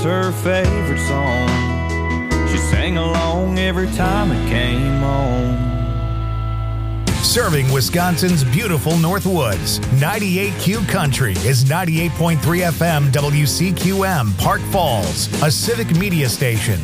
was her favorite song. She sang along every time it came on. Serving Wisconsin's beautiful Northwoods, 98Q Country is 98.3 FM WCQM, Park Falls, a civic media station.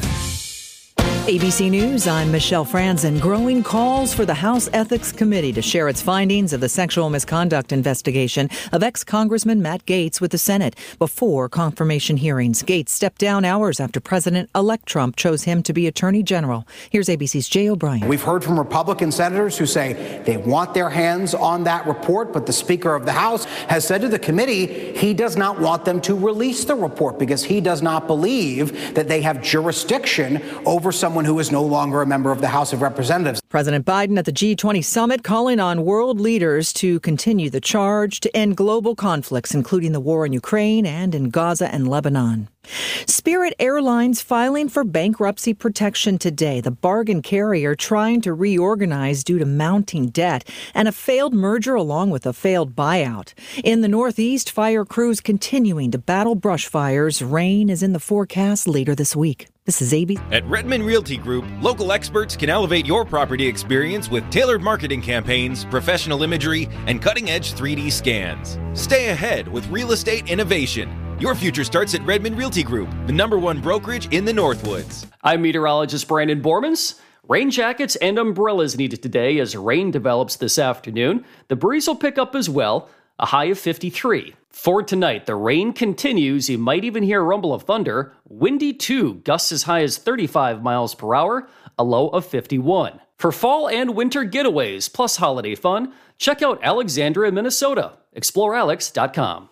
ABC News, I'm Michelle Franzen. Growing calls for the House Ethics Committee to share its findings of the sexual misconduct investigation of ex-Congressman Matt Gaetz with the Senate before confirmation hearings. Gaetz stepped down hours after President-elect Trump chose him to be Attorney General. Here's ABC's Jay O'Brien. We've heard from Republican senators who say they want their hands on that report, but the Speaker of the House has said to the committee he does not want them to release the report because he does not believe that they have jurisdiction over someone who is no longer a member of the House of Representatives. President Biden at the G20 summit calling on world leaders to continue the charge to end global conflicts, including the war in Ukraine and in Gaza and Lebanon. Spirit Airlines filing for bankruptcy protection today. The bargain carrier trying to reorganize due to mounting debt and a failed merger along with a failed buyout. In the Northeast, fire crews continuing to battle brush fires. Rain is in the forecast later this week. This is ABC. At Redmond Realty Group, local experts can elevate your property experience with tailored marketing campaigns, professional imagery, and cutting-edge 3D scans. Stay ahead with real estate innovation. Your future starts at Redmond Realty Group, the #1 brokerage in the Northwoods. I'm meteorologist Brandon Bormans. Rain jackets and umbrellas needed today as rain develops this afternoon. The breeze will pick up as well, a high of 53. For tonight, the rain continues. You might even hear a rumble of thunder. Windy too, gusts as high as 35 miles per hour, a low of 51. For fall and winter getaways plus holiday fun, check out Alexandria, Minnesota. ExploreAlex.com.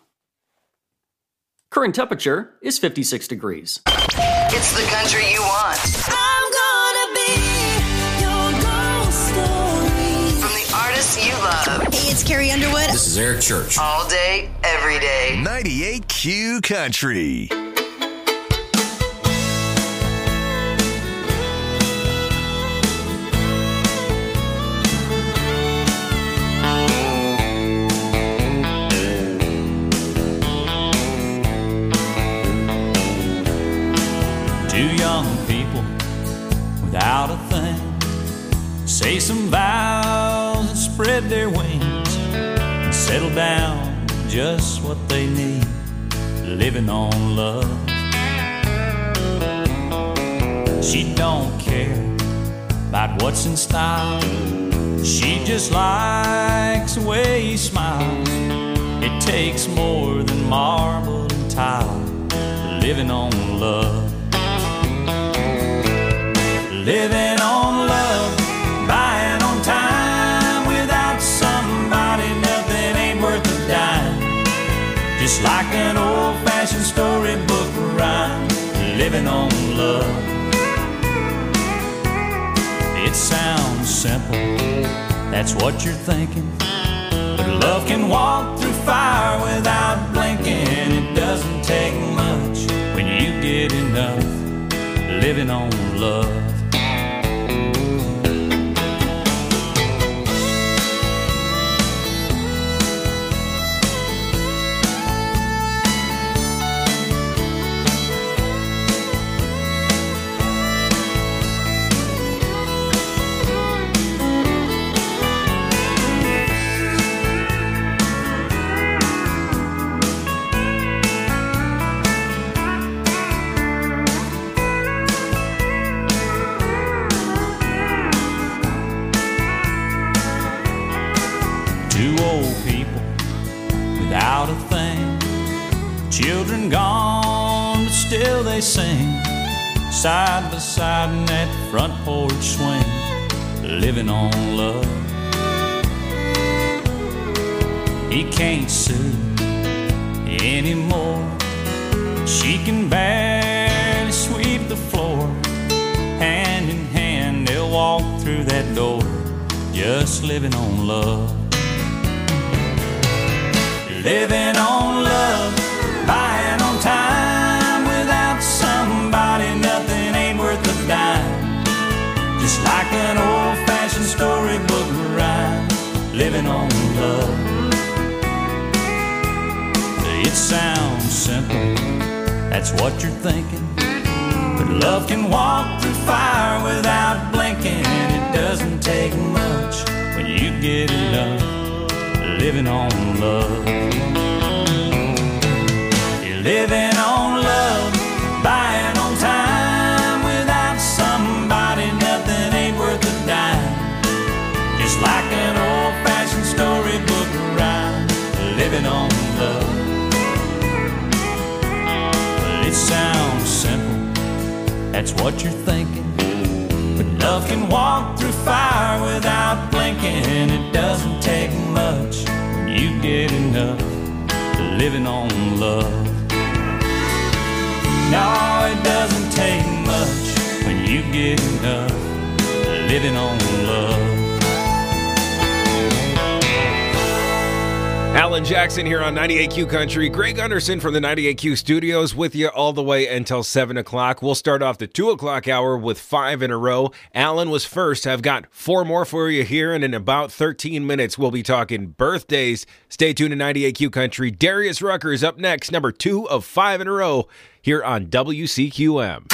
Current temperature is 56 degrees. It's the country you want. I'm gonna be your ghost story. From the artists you love. Hey, it's Carrie Underwood. This is Eric Church. All day, every day. 98Q Country. Two young people without a thing say some vows and spread their wings and settle down with just what they need, living on love. She don't care about what's in style, she just likes the way he smiles. It takes more than marble and tile, living on love. Living on love, buying on time. Without somebody, nothing ain't worth a dime. Just like an old-fashioned storybook rhyme. Living on love. It sounds simple, that's what you're thinking. But love can walk through fire without blinking. It doesn't take much when you get enough. Living on love. Without a thing, children gone, but still they sing, side by side in that front porch swing, living on love. He can't sue anymore, she can barely sweep the floor. Hand in hand they'll walk through that door, just living on love. Living on love, buying on time. Without somebody, nothing ain't worth a dime. Just like an old-fashioned storybook rhyme. Living on love. It sounds simple, that's what you're thinking. But love can walk through fire without blinking. It doesn't take much when you get enough living on love. You're living on love, buying on time. Without somebody, nothing ain't worth a dime. Just like an old-fashioned storybook rhyme, living on love. Well, it sounds simple, that's what you're thinking. But love can walk through fire without blinking. It doesn't take much when you get enough living on love. No, it doesn't take much when you get enough living on love. Alan Jackson here on 98Q Country. Greg Gunderson from the 98Q studios with you all the way until 7 o'clock. We'll start off the 2 o'clock hour with 5 in a row. Alan was first. I've got 4 more for you here, and in about 13 minutes, we'll be talking birthdays. Stay tuned to 98Q Country. Darius Rucker is up next, number 2 of 5 in a row here on WCQM.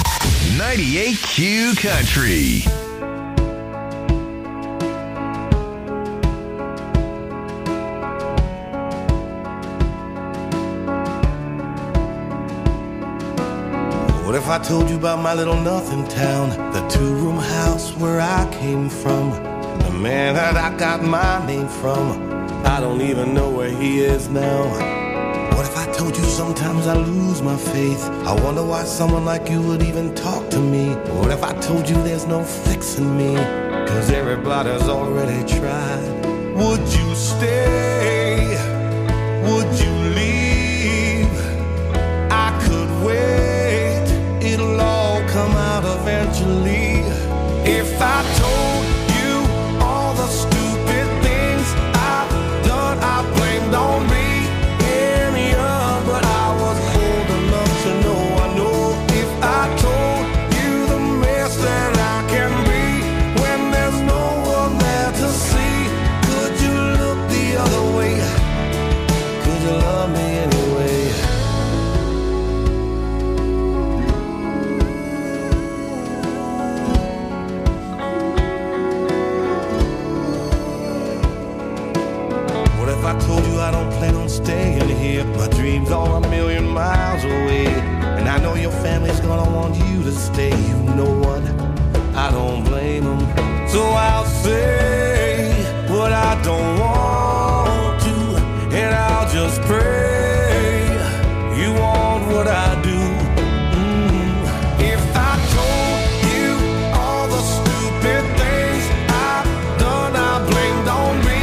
98Q Country. What if I told you about my little nothing town, the 2-room house where I came from, the man that I got my name from? I don't even know where he is now. What if I told you sometimes I lose my faith? I wonder why someone like you would even talk to me. What if I told you there's no fixing me, 'cause everybody's already tried? Would you stay? Would you leave? I could wait. It'll all come out eventually. If I told you all the stupid things I've done, I blamed on me. Yeah, but I was old enough to know. I know if I told you the mess that I can be when there's no one there to see, could you look the other way? Could you love me anyway? I told you I don't plan on staying here. My dreams are a million miles away, and I know your family's gonna want you to stay. You know what? I don't blame them. So I'll say what I don't want to, and I'll just pray you want what I do. If I told you all the stupid things I've done, I blamed on me.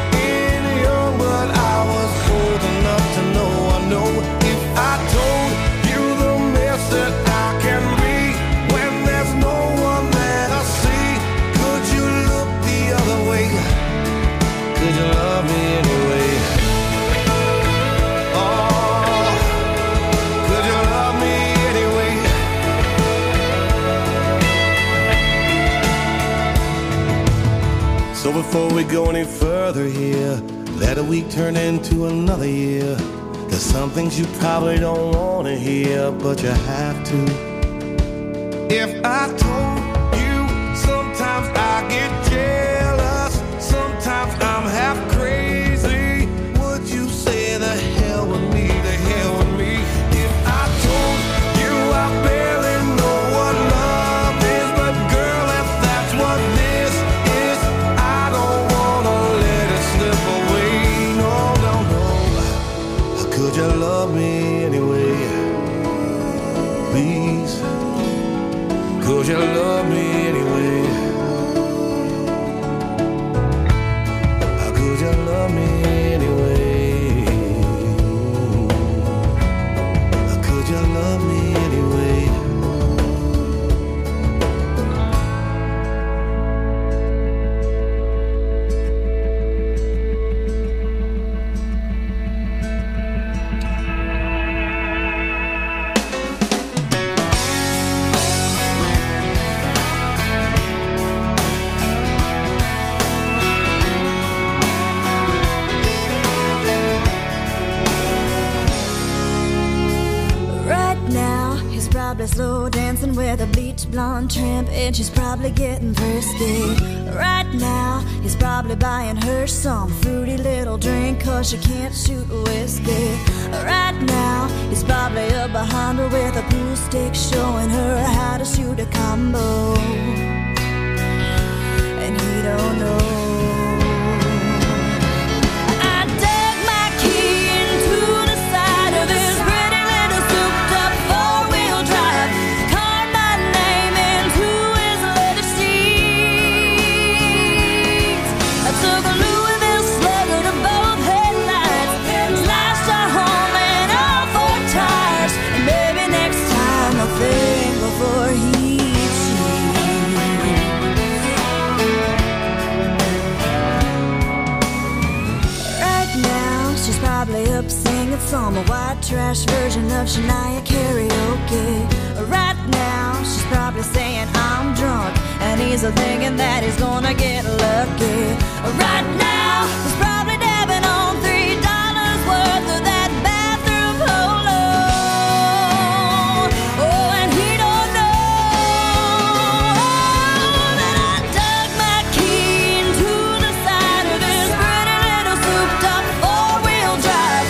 So before we go any further here, let a week turn into another year. There's some things you probably don't want to hear, but you have to. If I told you, sometimes I get jealous, sometimes I'm half crazy, would you say the hell with me, the hell with me? If I told you I barely know what love is, but girl, if that's what this is, I don't wanna let it slip away. No, no, no. Could you love me anyway? Please. Could you love me anyway? Could you love me anyway? Could you love me anyway? Right probably slow dancing with a bleach blonde tramp, and she's probably getting frisky. Right now, he's probably buying her some fruity little drink, cause she can't shoot whiskey. Right now, he's probably up behind her with a pool stick, showing her how to shoot a combo. And he don't know. Some white trash version of Shania karaoke. Right now, she's probably saying I'm drunk, and he's thinking that he's gonna get lucky. Right now, he's probably dabbing on $3 worth of that bathroom polo. Oh, and he don't know that I dug my key into the side of his pretty little souped-up four-wheel drive.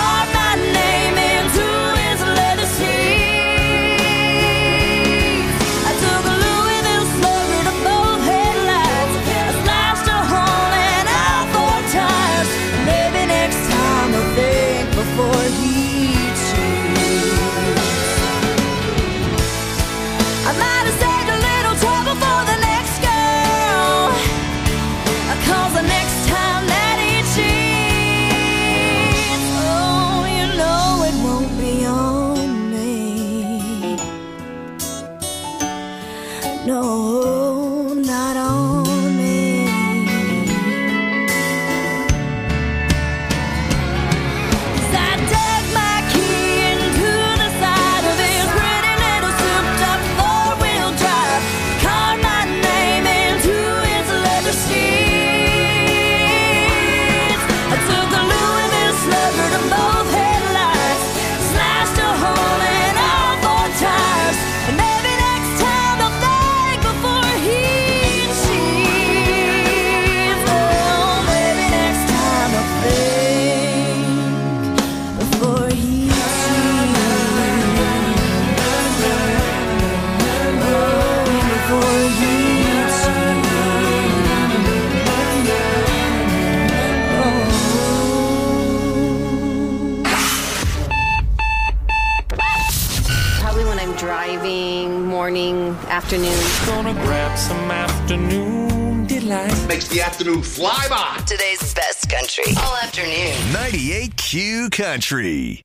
Afternoon. Gonna grab some afternoon delight. Makes the afternoon fly by. Today's best country. All afternoon. 98Q Country.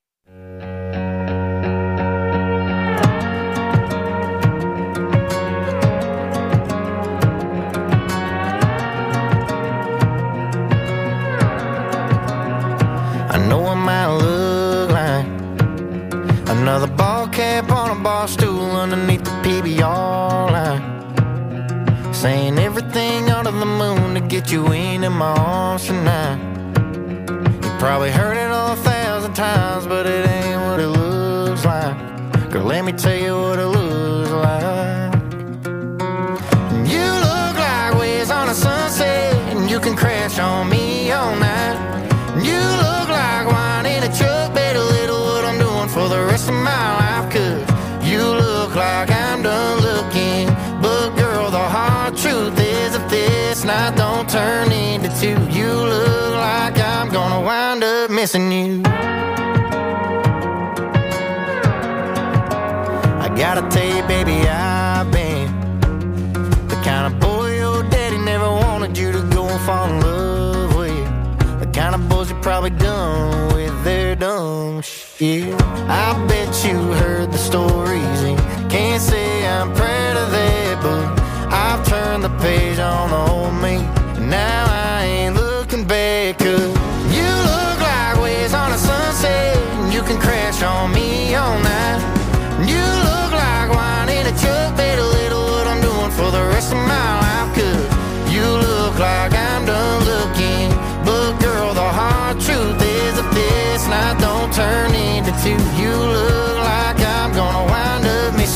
I know I might look like another ball cap on a bar stool underneath the PBR line, saying everything under the moon to get you into my arms tonight. You probably heard it 1,000 times, but it ain't what it looks like. Girl, let me tell you what it looks like. You look like waves on a sunset, and you can crash on me all night. You look like wine in a truck, better little what I'm doing for the rest of my life, 'cause you look like I'm done looking. But girl, the hard truth is if this night don't turn into two, you look like I'm gonna wind up missing you. I gotta tell you, baby, I've been the kind of boy your daddy never wanted you to go and fall in love with. The kind of boys you probably done with their dumb shit. I bet you heard the stories and can't say I'm proud of that, but I've turned the page on the old me, and now I ain't looking back. 'Cause you look like waves on a sunset, and you can crash on me all night. You look like wine in a truck, better little what I'm doing for the rest of my life. 'Cause you look like I'm done looking, but girl, the hard truth is if this night don't turn into two, you look like I'm gonna wind up missing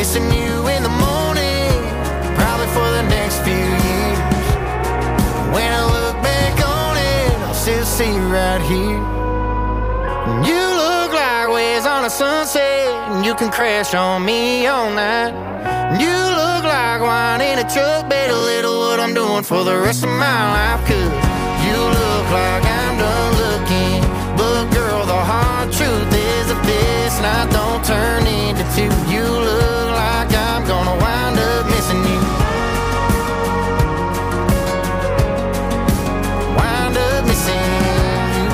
missing you in the morning, probably for the next few years. When I look back on it, I'll still see you right here. You look like waves on a sunset, and you can crash on me all night. You look like wine in a truck, bet a little what I'm doing for the rest of my life. Cause you look like I'm done looking, but girl, the hard truth is that this night don't turn into two. You look like I'm gonna wind up missing you. Wind up missing you.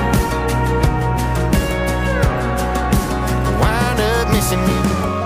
Wind up missing you.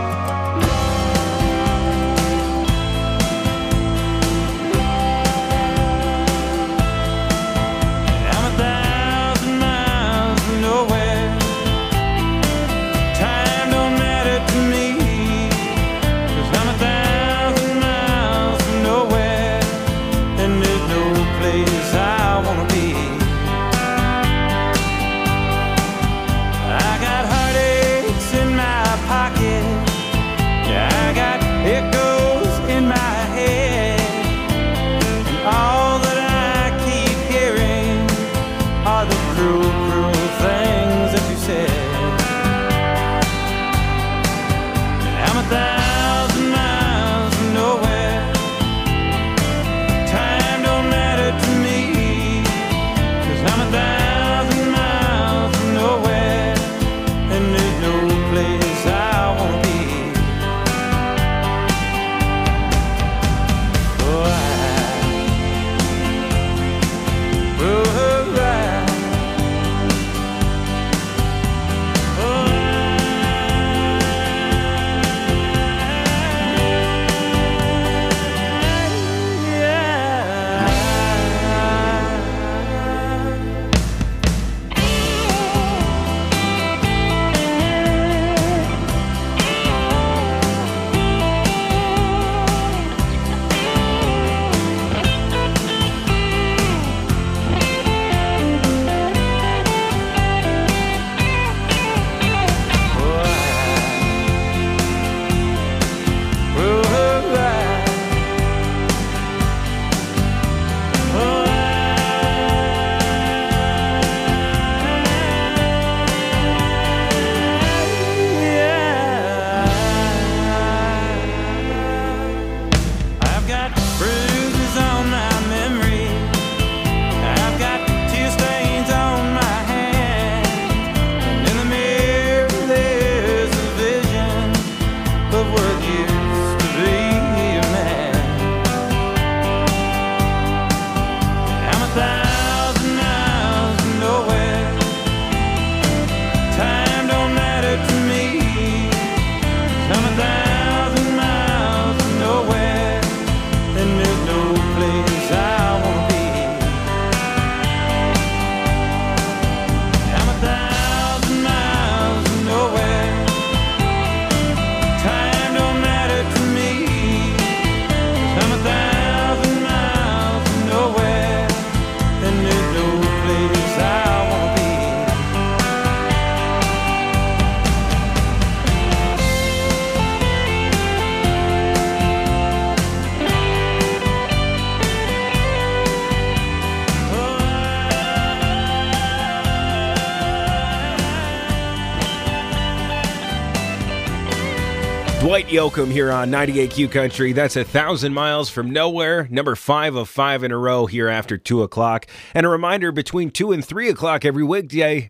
Dwight Yoakam here on 98Q Country. That's 1,000 Miles from Nowhere, number 5 of 5 in a row here after 2 o'clock. And a reminder, between 2 and 3 o'clock every weekday,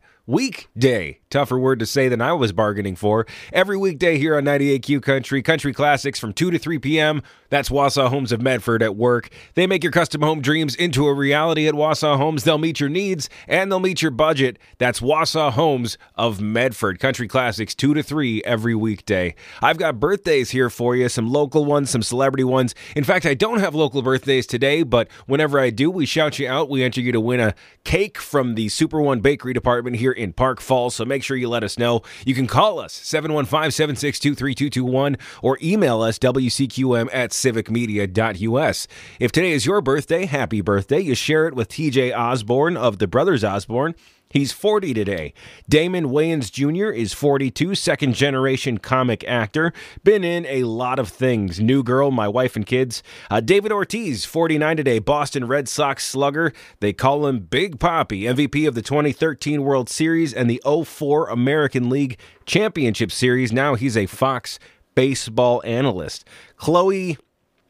tougher word to say than I was bargaining for. Every weekday here on 98Q Country, country classics from 2 to 3 p.m. That's Wausau Homes of Medford at work. They make your custom home dreams into a reality at Wausau Homes. They'll meet your needs and they'll meet your budget. That's Wausau Homes of Medford. Country classics 2 to 3 every weekday. I've got birthdays here for you, some local ones, some celebrity ones. In fact, I don't have local birthdays today, but whenever I do, we shout you out. We enter you to win a cake from the Super One Bakery Department here in Park Falls, so make sure you let us know. You can call us, 715-762-3221, or email us, wcqm@civicmedia.us. If today is your birthday, happy birthday. You share it with TJ Osborne of the Brothers Osborne. He's 40 today. Damon Wayans Jr. is 42, second-generation comic actor. Been in a lot of things. New Girl, My Wife and Kids. David Ortiz, 49 today, Boston Red Sox slugger. They call him Big Papi, MVP of the 2013 World Series and the 2004 American League Championship Series. Now he's a Fox baseball analyst. Chloe,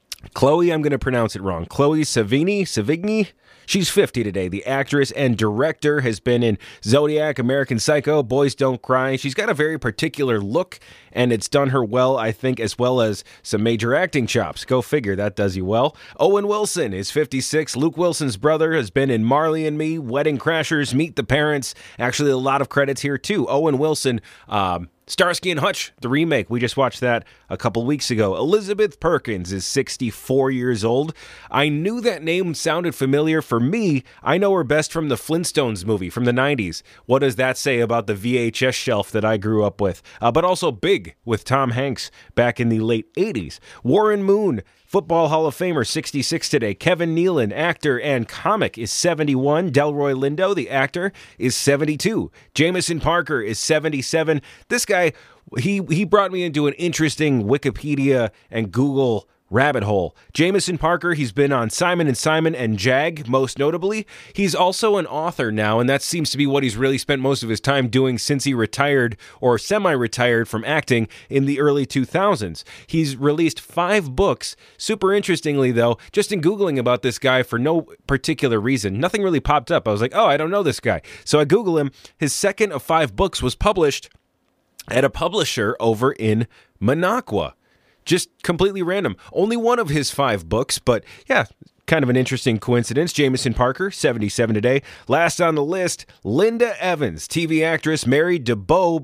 I'm going to pronounce it wrong. Chloe Sevigny? She's 50 today. The actress and director has been in Zodiac, American Psycho, Boys Don't Cry. She's got a very particular look, and it's done her well, I think, as well as some major acting chops. Go figure, that does you well. Owen Wilson is 56. Luke Wilson's brother has been in Marley and Me, Wedding Crashers, Meet the Parents. Actually, a lot of credits here, too. Owen Wilson, Starsky and Hutch, the remake. We just watched that a couple weeks ago. Elizabeth Perkins is 64 years old. I knew that name sounded familiar. For me, I know her best from the Flintstones movie from the 90s. What does that say about the VHS shelf that I grew up with? But also Big with Tom Hanks back in the late 80s. Warren Moon, Football Hall of Famer, 66 today. Kevin Nealon, actor and comic, is 71. Delroy Lindo, the actor, is 72. Jameson Parker is 77. This guy, he brought me into an interesting Wikipedia and Google rabbit hole. Jameson Parker, he's been on Simon & Simon and Jag, most notably. He's also an author now, and that seems to be what he's really spent most of his time doing since he retired or semi-retired from acting in the early 2000s. He's released 5 books. Super interestingly, though, just in Googling about this guy for no particular reason, nothing really popped up. I was like, oh, I don't know this guy. So I Google him. His second of 5 books was published at a publisher over in Minocqua. Just completely random. Only one of his 5 books, but yeah, kind of an interesting coincidence. Jameson Parker, 77 today. Last on the list, Linda Evans, TV actress, married before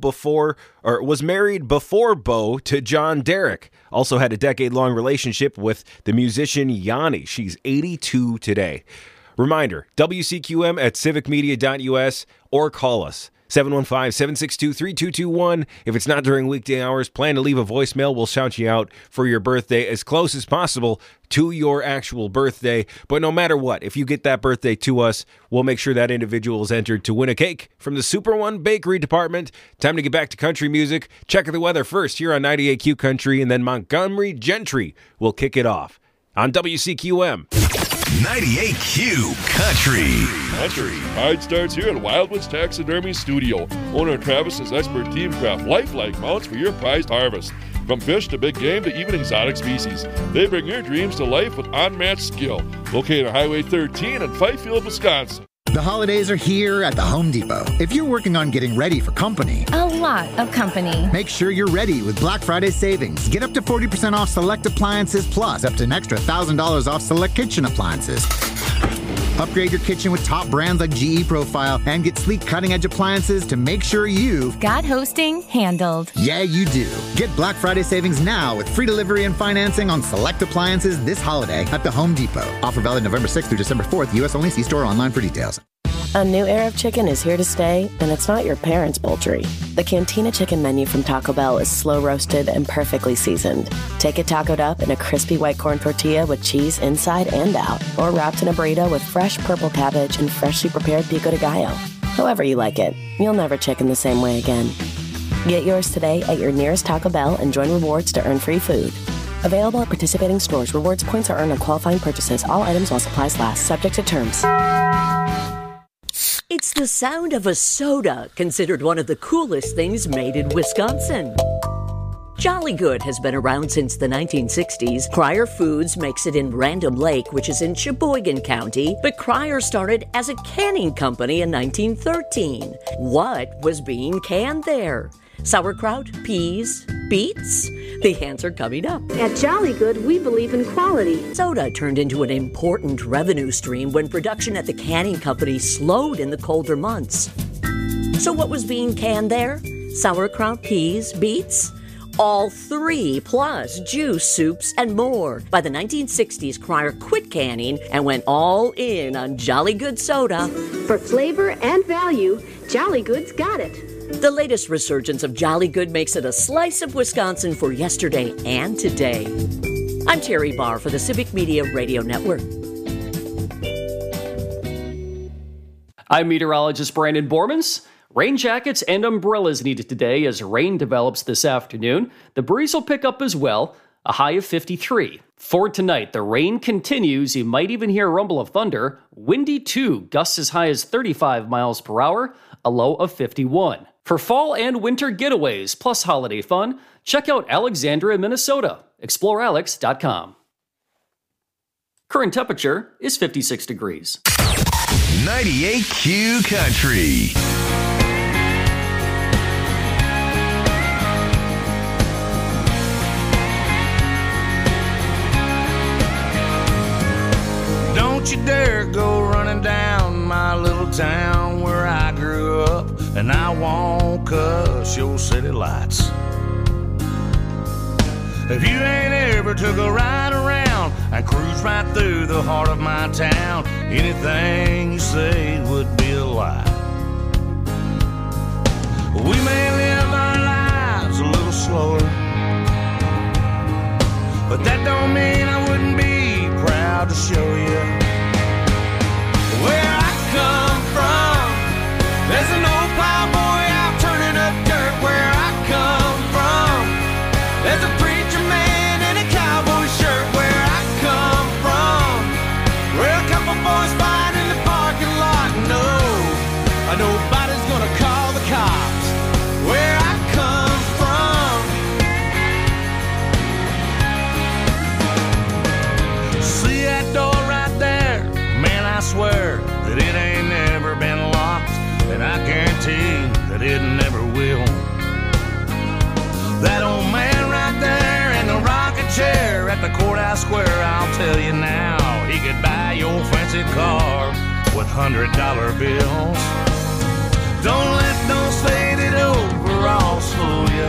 Bo to John Derek. Also had a decade-long relationship with the musician Yanni. She's 82 today. Reminder, WCQM at civicmedia.us or call us. 715-762-3221. If it's not during weekday hours, plan to leave a voicemail. We'll shout you out for your birthday as close as possible to your actual birthday. But no matter what, if you get that birthday to us, we'll make sure that individual is entered to win a cake from the Super One Bakery Department. Time to get back to country music. Check the weather first here on 98Q Country, and then Montgomery Gentry will kick it off on WCQM. 98Q Country. Pride starts here at Wildwoods Taxidermy Studio. Owner Travis's expert team craft lifelike mounts for your prized harvest. From fish to big game to even exotic species, they bring your dreams to life with unmatched skill. Located on Highway 13 in Fifield, Wisconsin. The holidays are here at the Home Depot. If you're working on getting ready for company, a lot of company, make sure you're ready with Black Friday savings. Get up to 40% off select appliances, plus up to an extra $1,000 off select kitchen appliances. Upgrade your kitchen with top brands like GE Profile and get sleek cutting-edge appliances to make sure you've got hosting handled. Yeah, you do. Get Black Friday savings now with free delivery and financing on select appliances this holiday at the Home Depot. Offer valid November 6th through December 4th. U.S. only. See store or online for details. A new era of chicken is here to stay, and it's not your parents' poultry. The Cantina Chicken menu from Taco Bell is slow-roasted and perfectly seasoned. Take it tacoed up in a crispy white corn tortilla with cheese inside and out, or wrapped in a burrito with fresh purple cabbage and freshly prepared pico de gallo. However you like it, you'll never chicken the same way again. Get yours today at your nearest Taco Bell and join rewards to earn free food. Available at participating stores. Rewards points are earned on qualifying purchases. All items while supplies last. Subject to terms. It's the sound of a soda, considered one of the coolest things made in Wisconsin. Jolly Good has been around since the 1960s. Cryer Foods makes it in Random Lake, which is in Sheboygan County, but Cryer started as a canning company in 1913. What was being canned there? Sauerkraut, peas, beets? The answer coming up. At Jolly Good, we believe in quality. Soda turned into an important revenue stream when production at the canning company slowed in the colder months. So what was being canned there? Sauerkraut, peas, beets? All 3, plus juice, soups, and more. By the 1960s, Cryer quit canning and went all in on Jolly Good soda. For flavor and value, Jolly Good's got it. The latest resurgence of Jolly Good makes it a slice of Wisconsin for yesterday and today. I'm Terry Barr for the Civic Media Radio Network. I'm meteorologist Brandon Bormans. Rain jackets and umbrellas needed today as rain develops this afternoon. The breeze will pick up as well, a high of 53. For tonight, the rain continues. You might even hear a rumble of thunder. Windy too, gusts as high as 35 miles per hour, a low of 51. For fall and winter getaways plus holiday fun, check out Alexandria, Minnesota. ExploreAlex.com. Current temperature is 56 degrees. 98Q Country. Don't you dare go running down my little town where I grew up, and I won't cuss your city lights. If you ain't ever took a ride around and cruise right through the heart of my town, anything you say would be a lie. We may live our lives a little slower, but that don't mean I wouldn't be proud to show you where I come from. There's an old plowboy out turning up dirt where I come from. There's a preacher man in a cowboy shirt where I come from. Where a couple boys fight in the parking lot. No, nobody's gonna call the cops where I come from. See that door right there? Man, I swear that it ain't never been locked, and I guarantee that it never will. That old man right there in the rocking chair at the courthouse square, I'll tell you now, he could buy your fancy car with $100 bills. Don't let those faded overalls fool you.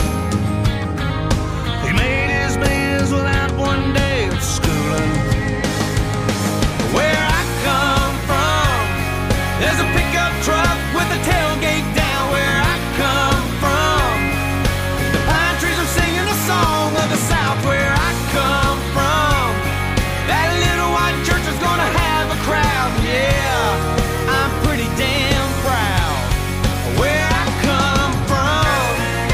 He made his millions without one day of schooling. Where I come from, there's a pickup truck with a tailgate down where I come from. The pine trees are singing a song of the South where I come from. That little white church is gonna have a crowd, yeah, I'm pretty damn proud where I come from.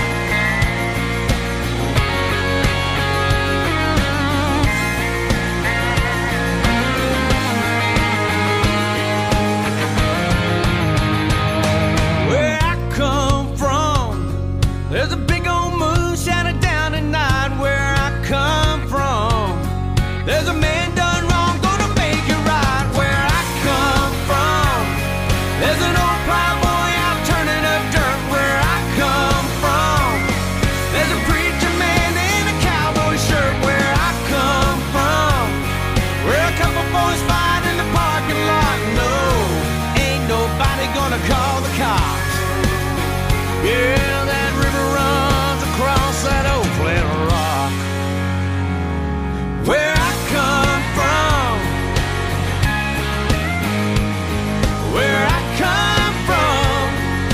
Where I come from, there's a big old moon shining down at night where I come from. There's a man done wrong, gonna make it right where I come from. There's an old plowboy out turning up dirt where I come from. There's a preacher man in a cowboy shirt where I come from. Where a couple boys fight in the parking lot. No, ain't nobody gonna call the cops. Yeah, that river runs across that old flat rock. Where I come from, where I come from.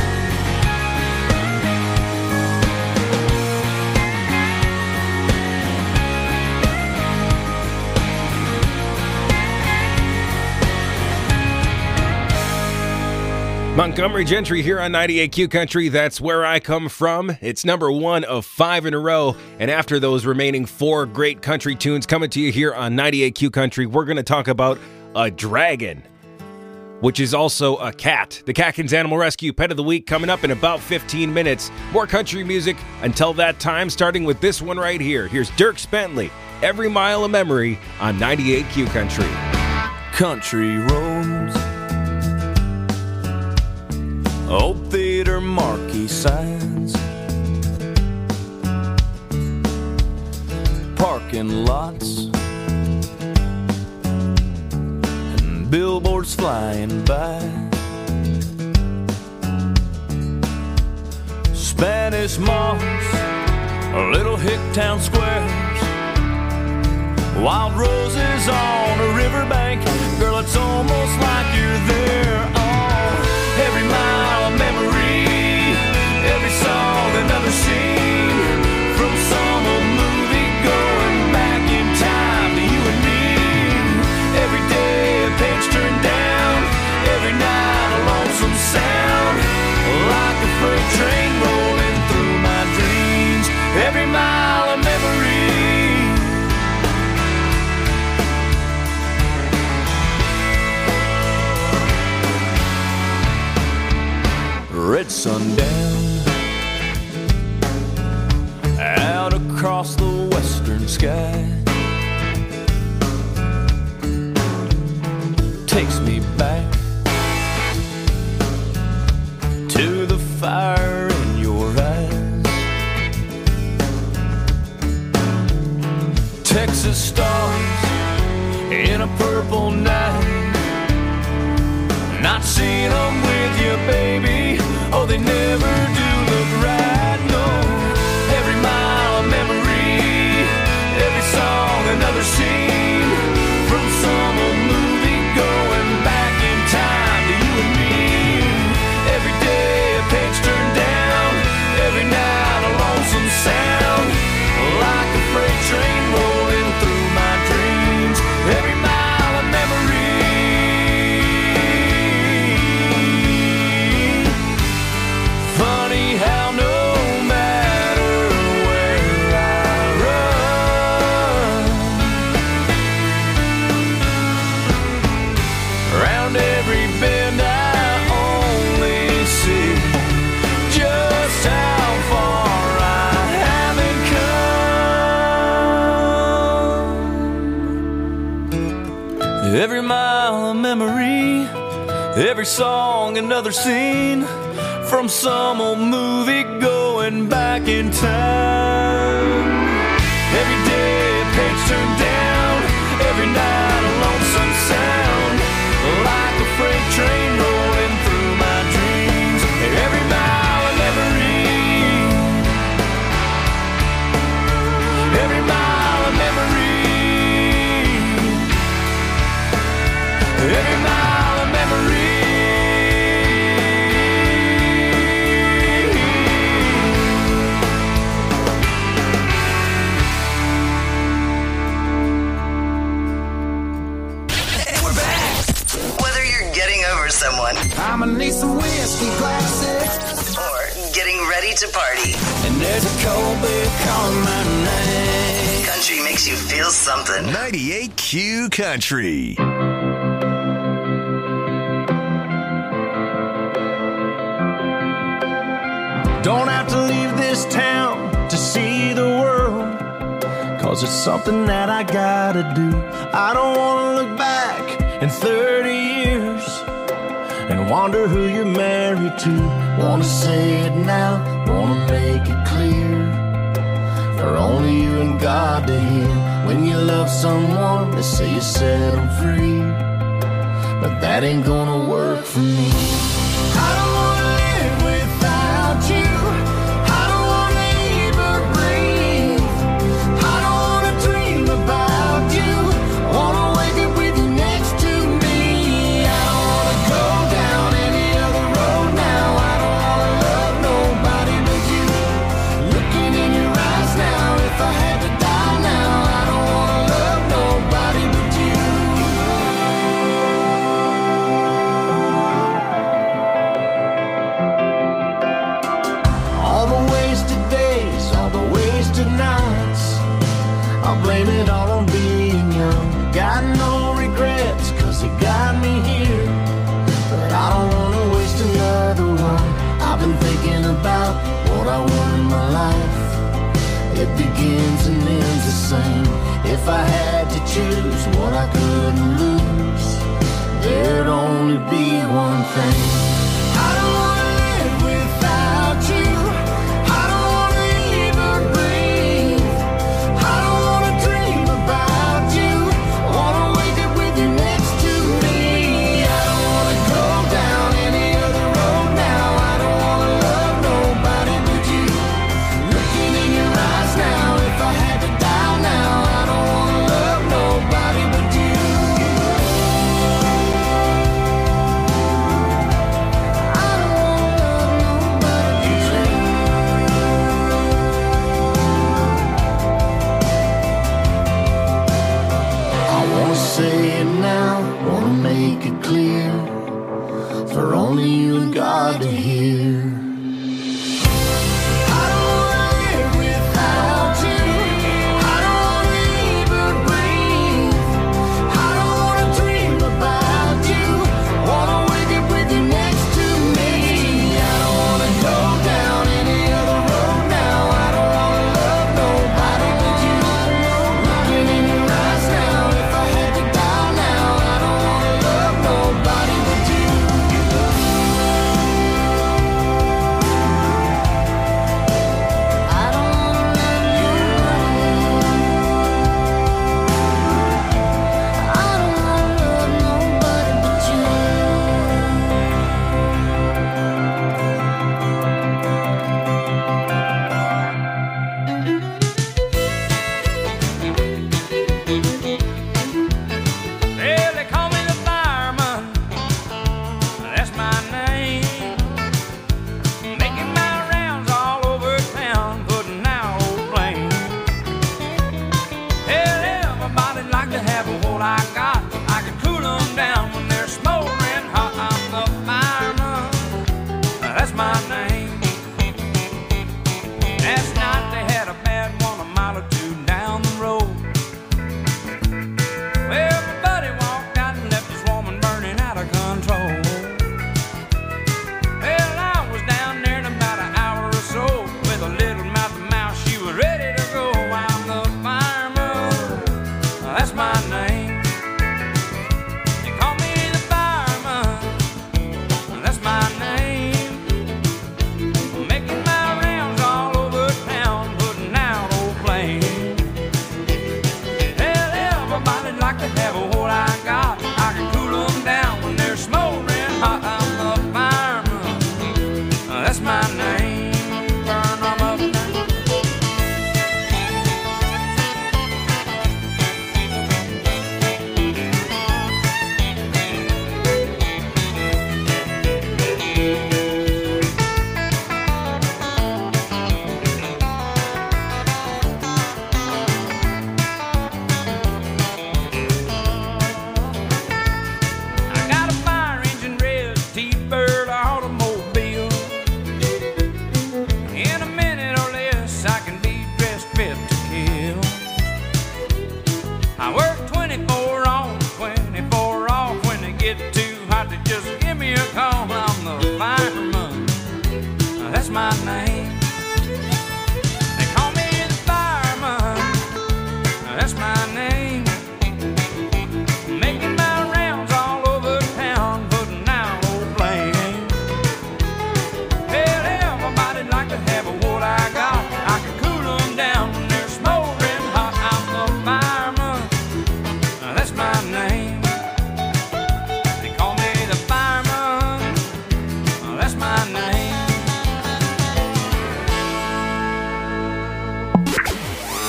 Montgomery Gentry here on 98Q Country. That's where I come from. It's number 1 of 5 in a row. And after those remaining 4 great country tunes coming to you here on 98Q Country, we're going to talk about a dragon, which is also a cat. The Catkins Animal Rescue Pet of the Week coming up in about 15 minutes. More country music until that time, starting with this one right here. Here's Dierks Bentley, Every Mile a Memory on 98Q Country. Country roads, old theater marquee signs, parking lots, and billboards flying by. Spanish moss, little hick town squares, wild roses on a riverbank. Girl, it's almost like you're there. Oh, every mile a memory, every song another scene, from some old movie going back in time to you and me. Every day a page turned down, every night a Texas stars in a purple night. Not seeing them with you, baby. Oh, they never do look right, no. Every mile of memory, every song another scene, from some old movie going back in time to you and me. Every day a page turned down, every night a lonesome sound, like a freight train rolling through my dreams. Every mile of memory. Funny how no matter where I run, around every bend I only see just how far I haven't come. Every mile of memory, every song another scene, from some old movie going back in time. Every day a page turned down, every night a lonesome sound, like a freight train rolling through my dreams. Every mile of memory, every mile of memory, every mile of memory. Someone. I'ma need some whiskey glasses. Or getting ready to party. And there's a cold beer calling my name. Country makes you feel something. 98Q Country. Don't have to leave this town to see the world, 'cause it's something that I gotta do. I don't wanna look back in 30 years and wonder who you're married to. Wanna say it now, wanna make it clear, for only you and God to hear. When you love someone, they say you set them free, but that ain't gonna work for me. I don't wanna live without you. I don't wanna even breathe. I don't wanna dream about you. Wanna wake up with you next to me. I don't wanna go down any other road now. I don't wanna love nobody but you. Looking in your eyes now, if I had to die now, I don't wanna love nobody but you. All the wasted days, all the wasted nights, I'll blame it all on being young. Got no regrets, 'cause it got me here, but I don't wanna waste another one. I've been thinking about what I want in my life. It begins and ends the same. If I had to choose what I couldn't lose, there'd only be one thing. I don't wanna live without you. I don't wanna even breathe. I don't wanna dream about you. Wanna wake up with you next to me. I don't wanna go down any other road now. I don't wanna love nobody but you. Looking in your eyes now, if I had to die now, I don't wanna love nobody but you.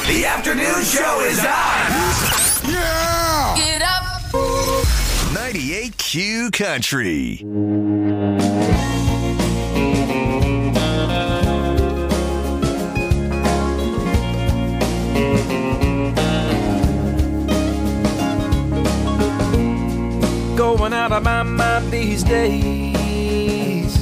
The afternoon show is on. Yeah! Get up. 98Q Country. Going out of my mind these days,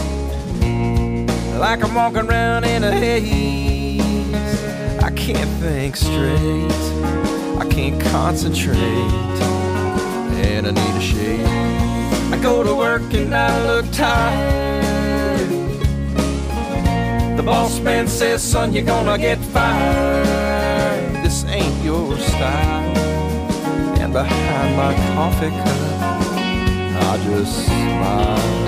like I'm walking around in a haze. I can't think straight, I can't concentrate, and I need a shave. I go to work and I look tired. The boss man says, son, you're gonna get fired. This ain't your style. And behind my coffee cup, I just smile.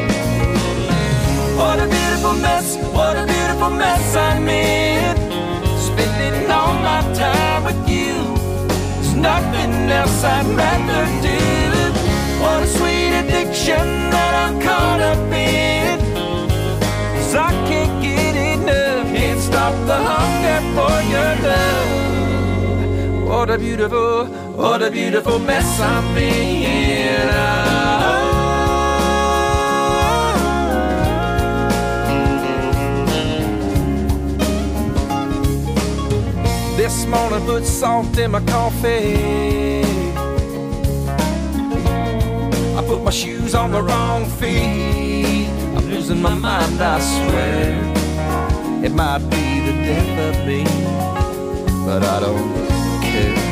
What a beautiful mess, what a beautiful mess I'm in. Spending all my time with you. There's nothing else I'd rather do. What a sweet addiction that I'm caught up in. 'Cause I can't get enough, can't stop the hunger for your love. What a beautiful mess I'm in. This morning put salt in my coffee. I put my shoes on the wrong feet. I'm losing my mind, I swear. It might be the death of me, but I don't care.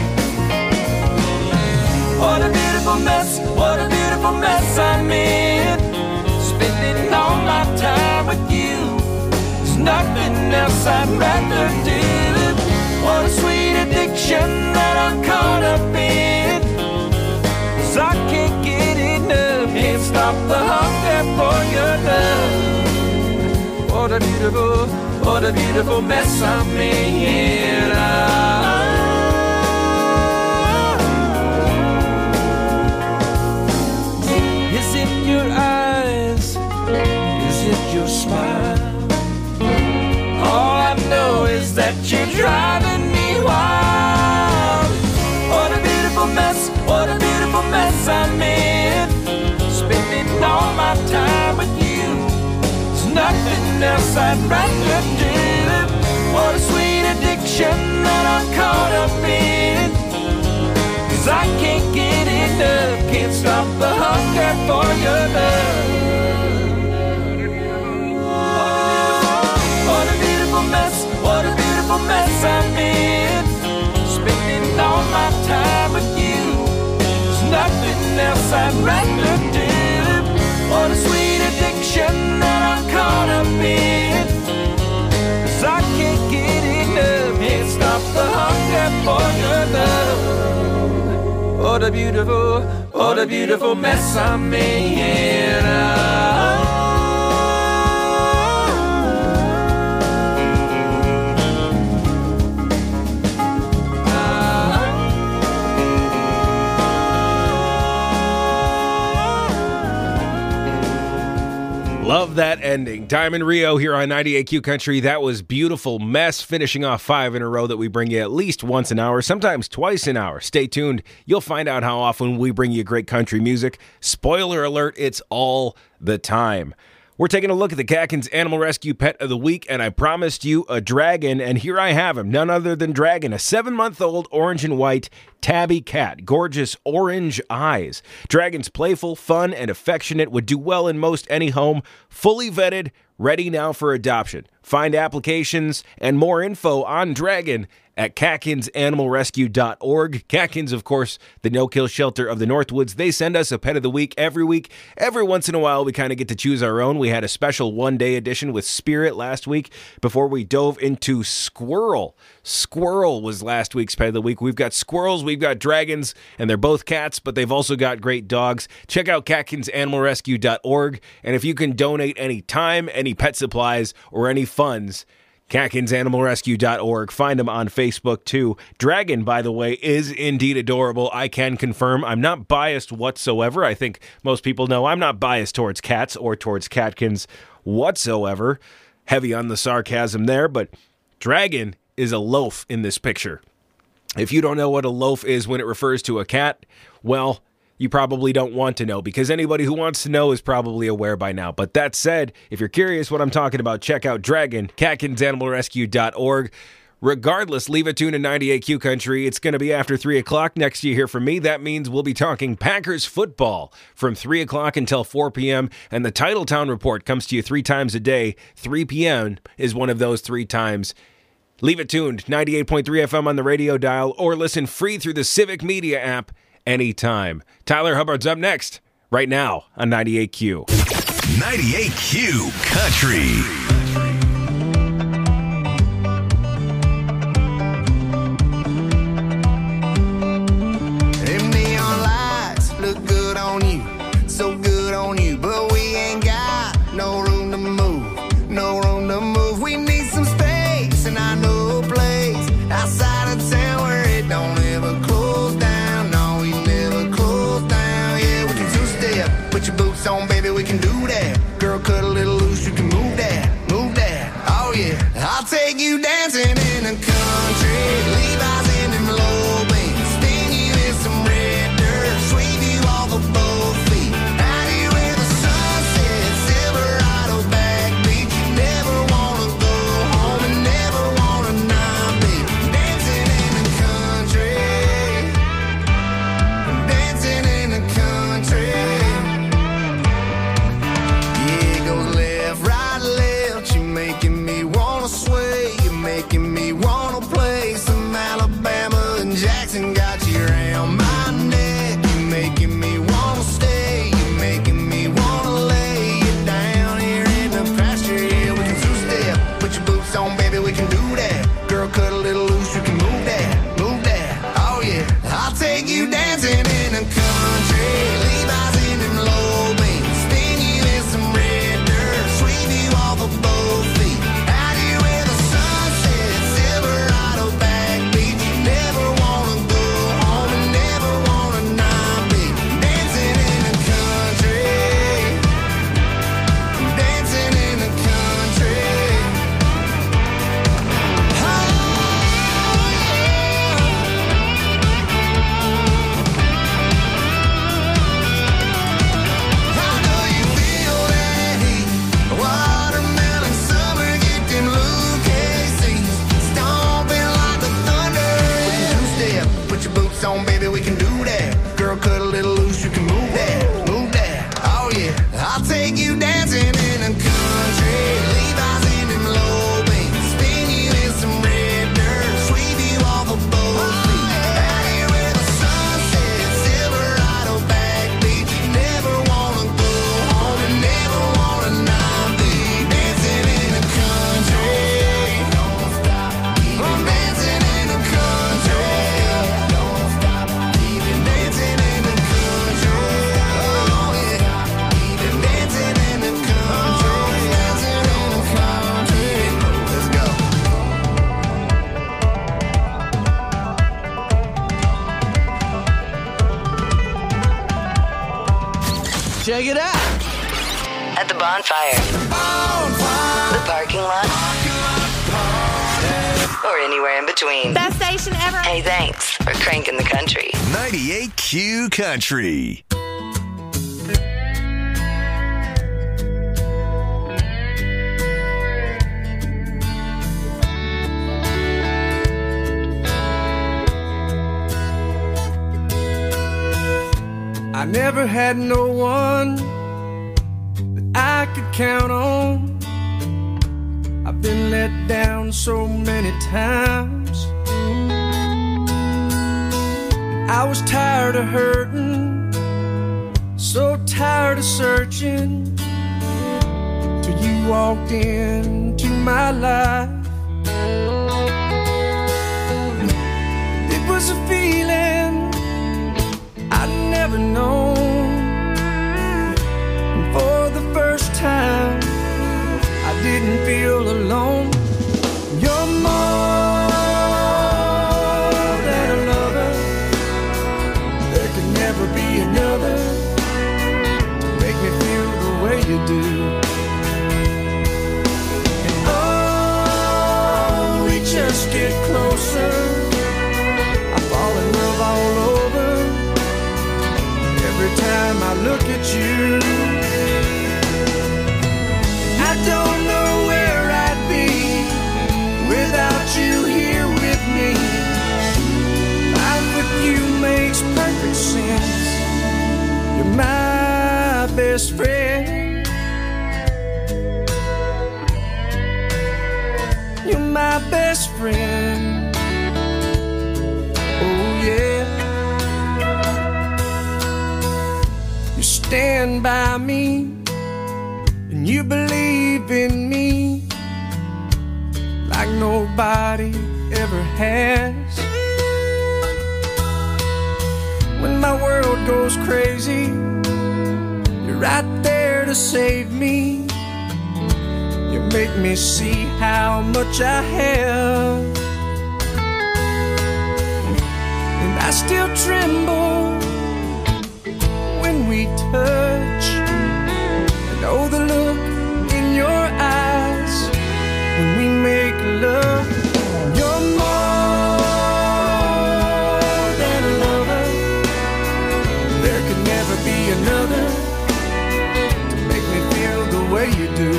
What a beautiful mess, what a beautiful mess I'm in. Spending all my time with you. There's nothing else I'd rather do. What a sweet addiction that I'm caught up in. 'Cause I can't get enough, can't stop the hunger for your love. What a beautiful mess I'm in. Is it your eyes? Is it your smile? All I know is that you're driving me wild. What a beautiful mess, what a beautiful mess I'm in. Spending all my time with you. There's nothing else I'd rather do. What a sweet addiction that I'm caught up in. 'Cause I can't get enough, can't stop the hunger for your love. What a beautiful mess, what a beautiful mess I'm in. Spending all my time with you. There's nothing else I'd rather do. What a sweet addiction that I'm caught up in. 'Cause I can't get enough, can't stop the hunger for your love. What a beautiful mess I'm in. Love that ending. Diamond Rio here on 98Q Country. That was Beautiful Mess, finishing off 5 in a row that we bring you at least once an hour, sometimes twice an hour. Stay tuned. You'll find out how often we bring you great country music. Spoiler alert, it's all the time. We're taking a look at the Catkins Animal Rescue Pet of the Week, and I promised you a dragon, and here I have him. None other than Dragon, a 7-month-old orange and white tabby cat. Gorgeous orange eyes. Dragon's playful, fun, and affectionate, would do well in most any home. Fully vetted, ready now for adoption. Find applications and more info on Dragon at CatkinsAnimalRescue.org. Catkins, of course, the no-kill shelter of the Northwoods. They send us a pet of the week every week. Every once in a while, we kind of get to choose our own. We had a special one-day edition with Spirit last week before we dove into Squirrel. Squirrel was last week's pet of the week. We've got squirrels, we've got dragons, and they're both cats, but they've also got great dogs. Check out CatkinsAnimalRescue.org, and if you can donate any time, any pet supplies, or any funds, CatkinsAnimalRescue.org. Find them on Facebook, too. Dragon, by the way, is indeed adorable. I can confirm. I'm not biased whatsoever. I think most people know I'm not biased towards cats or towards Catkins whatsoever. Heavy on the sarcasm there, but Dragon is a loaf in this picture. If you don't know what a loaf is when it refers to a cat, well, you probably don't want to know, because anybody who wants to know is probably aware by now. But that said, if you're curious what I'm talking about, check out Dragon, Catkins.AnimalRescue.org. Regardless, leave it tuned in 98Q Country. It's going to be after 3 o'clock. Next you hear from me. That means we'll be talking Packers football from 3 o'clock until 4 p.m. And the Titletown Report comes to you 3 times a day. 3 p.m. is one of those 3 times. Leave it tuned, 98.3 FM on the radio dial, or listen free through the Civic Media app anytime. Tyler Hubbard's up next, right now on 98Q. 98Q Country. So good on you, but we ain't got no room to move, no room to move. We need some space, and I know a place outside of town where it don't ever close down. No, we never close down. Yeah, we can two-step, put your boots on, baby, we can do that. Girl, cut a little loose, you can move that, move that. Oh yeah, I'll take you dancing in the country, Levi's in them low beams, spin you in some red dirt, sweep you off the boat. Check it out. At the bonfire. The parking lot. Or anywhere in between. Best station ever. Hey, thanks for cranking the country. 98Q Country. I never had no one that I could count on. I've been let down so many times. I was tired of hurting, so tired of searching, till you walked into my life. It was a feeling I'd never known. And for the first time, I didn't feel alone. You're more than a lover. There could never be another to make me feel the way you do. And oh, just get closer. I fall in love all over every time I look at you. I don't know where I'd be without you here with me. Life with you makes perfect sense. You're my best friend. You're my best friend. Oh yeah. You stand by me and you believe in me like nobody ever has. When my world goes crazy, you're right there to save me. You make me see how much I have, and I still tremble when we touch. And oh, the look in your eyes when we make love. You're more than a lover. There could never be another to make me feel the way you do.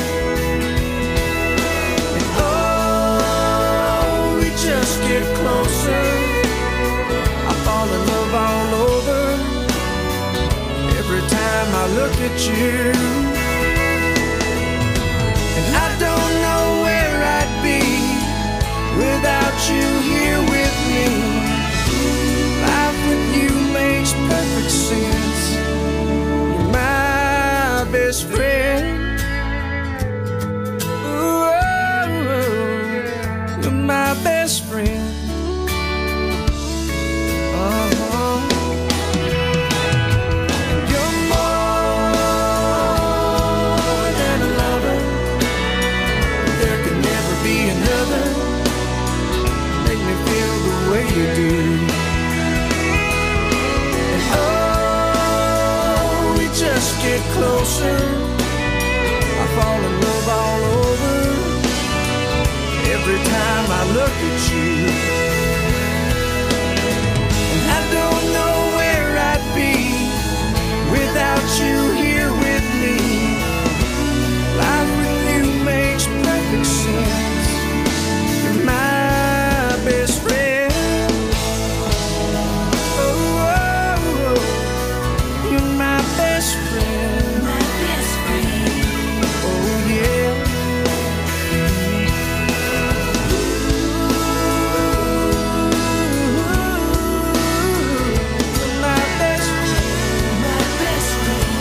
And oh, we just get closer. I fall in love all over every time I look at you. And I don't know where I'd be without you here with me. Life with you makes perfect sense. You're my best friend. Ooh, you're my best friend. You're more than a lover. There could never be another. Make me feel the way you do. And oh, we just get closer. I fall in love all over every time I look at you. And I don't know where I'd be without you here with me. Life with you makes perfect sense. You're my best friend. Oh, oh, oh. You're my best friend. My best friend. Oh yeah. You're my best friend. My best friend.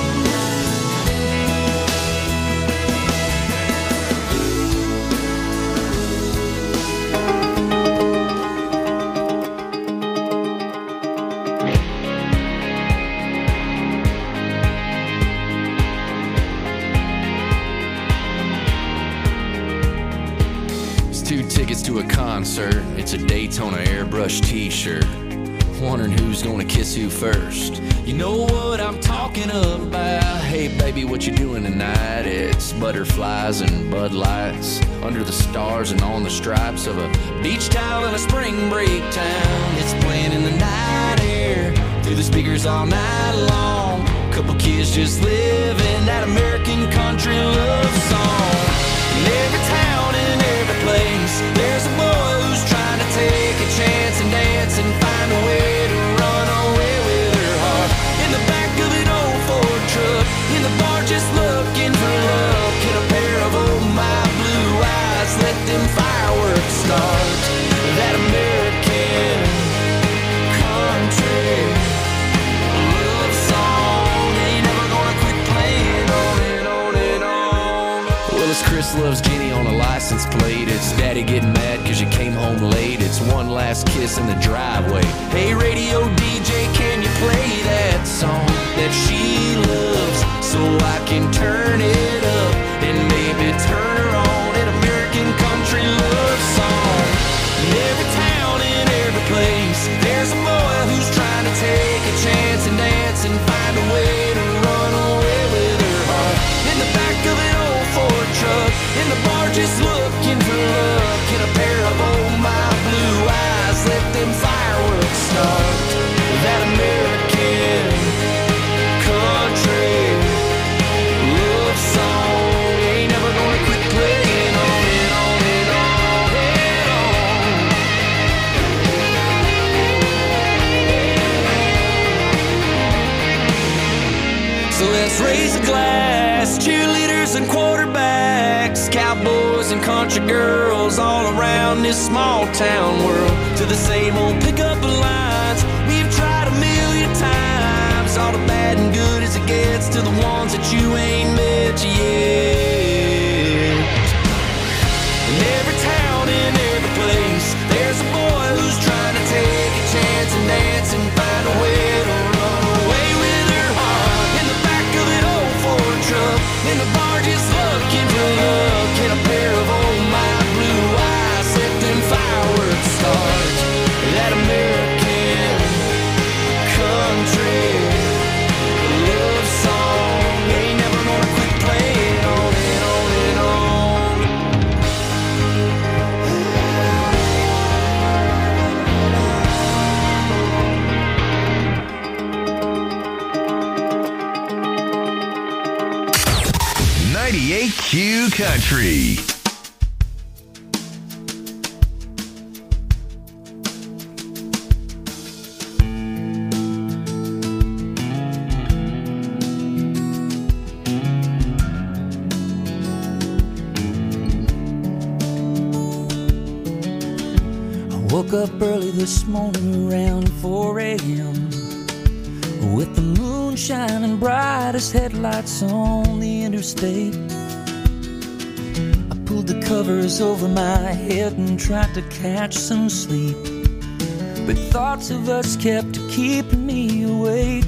It's 2 tickets to a concert. It's a Daytona airbrush t-shirt. Wondering who's gonna kiss who first. You know what I'm talking about. Hey baby, what you doing tonight? It's butterflies and Bud Lights under the stars and on the stripes of a beach towel in a spring break town. It's playing in the night air through the speakers all night long. Couple kids just living that American country love song. In every town and every place, there's a boy who's trying to take a chance and dance and find a way to run away with her heart. In the back of an old Ford truck, in the bar just looking for love. Get a pair of old my blue eyes, let them fireworks start. That American country love song ain't never gonna quit playing on and on and on. Well, it's Chris loves Jenny on a license plate. It's Daddy getting mad cause you came home late. It's one last kiss in the driveway. Hey radio DJ, can you play that song that she loves so I can turn it up and maybe turn her on? An American country love song. In every town, in every place, there's a boy who's trying to take a chance and dance and find a way to run away with her heart. In the back of an old Ford truck, in the bar just looking for love. Can a pair Let's raise a glass, cheerleaders and quarterbacks, cowboys and country girls all around this small town world. To the same old pickup lines we've tried a million times. All the bad and good as it gets to the ones that you ain't met yet. In every town, in every place, there's a boy who's trying to take a chance and dance and find a way to run away with her heart. In the back of an old Ford truck, in the bar just looking for luck. In a pair of old my blue eyes, let them fireworks start. That American country love song ain't never gonna quit playing on and on and on. 98Q Country. Woke up early this morning around 4 a.m. with the moon shining bright as headlights on the interstate. I pulled the covers over my head and tried to catch some sleep, but thoughts of us kept keeping me awake.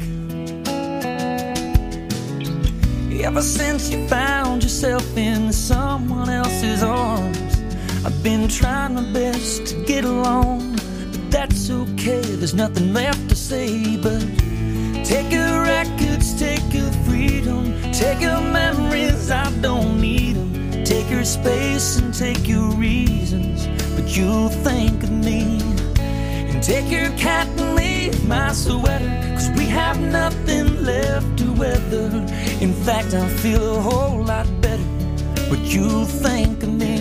Ever since you found yourself in someone else's arms, I've been trying my best to get along, but that's okay, there's nothing left to say. But take your records, take your freedom, take your memories, I don't need them. Take your space and take your reasons, but you'll think of me. And take your cat and leave my sweater, 'cause we have nothing left to weather. In fact, I feel a whole lot better, but you'll think of me.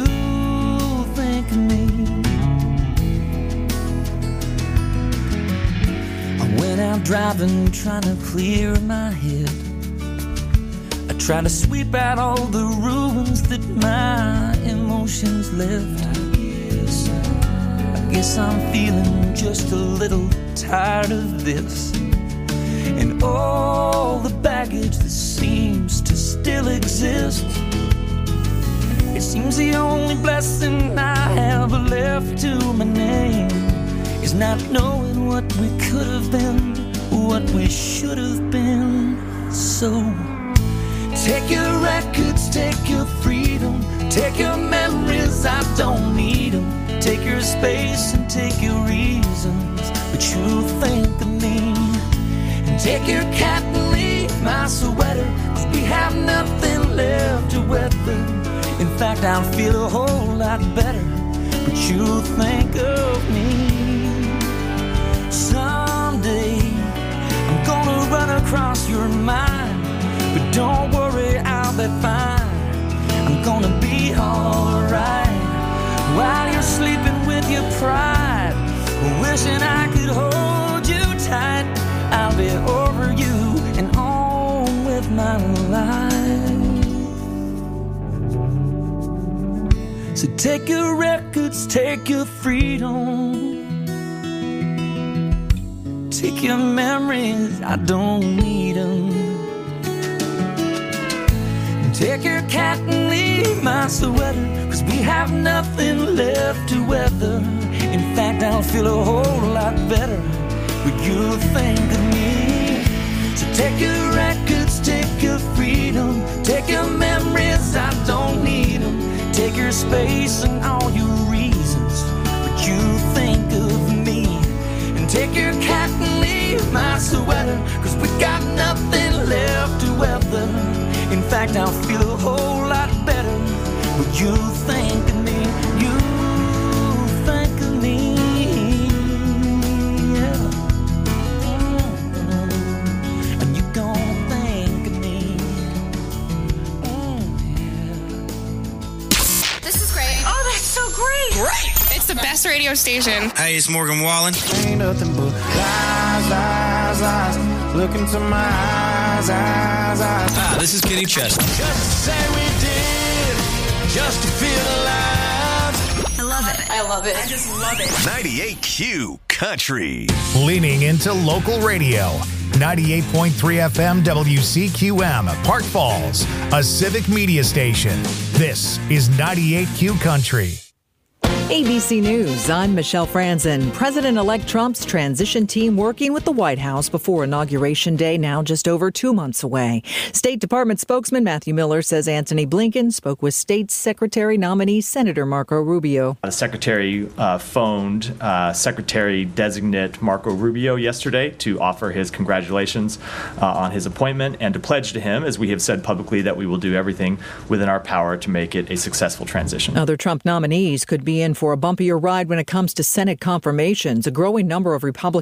Out driving, trying to clear my head. I try to sweep out all the ruins that my emotions left. I guess I'm feeling just a little tired of this, and all the baggage that seems to still exist. It seems the only blessing I have left to my name is not knowing what we could have been, what we should have been. So take your records, take your freedom, take your memories, I don't need them. Take your space and take your reasons, but you'll think of me. And take your cat and leave my sweater, 'cause we have nothing left to weather. In fact, I'll feel a whole lot better, but you'll think of me. Someday I'm gonna run across your mind, but don't worry, I'll be fine. I'm gonna be alright while you're sleeping with your pride, wishing I could hold you tight. I'll be over you and on with my life. So take your records, take your freedom, take your memories, I don't need them. Take your cat and leave my sweater, 'cause we have nothing left to weather. In fact, I'll feel a whole lot better, but you'll think of me. So take your records, take your freedom, take your memories, I don't need them. Take your space and all your reasons, but you'll think of me. Take your cat and leave my sweater, 'cause we got nothing left to weather. In fact, I'll feel a whole lot better, but you think of me, you think of me, yeah. And you gonna think of me, yeah. This is great. Oh, that's so great. Great. It's the best radio station. Hey, it's Morgan Wallen. Ain't nothing but lies, lies, lies. Look into my eyes. Hi, this is Kenny Chesney. Just to say we did, just to feel alive. I love it. I love it. I just love it. 98Q Country. Leaning into local radio. 98.3 FM WCQM, Park Falls, a civic media station. This is 98Q Country. ABC News, I'm Michelle Franzen. President-elect Trump's transition team working with the White House before Inauguration Day, now just over 2 months away. State Department spokesman Matthew Miller says Antony Blinken spoke with State Secretary nominee Senator Marco Rubio. The Secretary phoned Secretary-designate Marco Rubio yesterday to offer his congratulations on his appointment and to pledge to him, as we have said publicly, that we will do everything within our power to make it a successful transition. Other Trump nominees could be in for a bumpier ride when it comes to Senate confirmations. A growing number of Republicans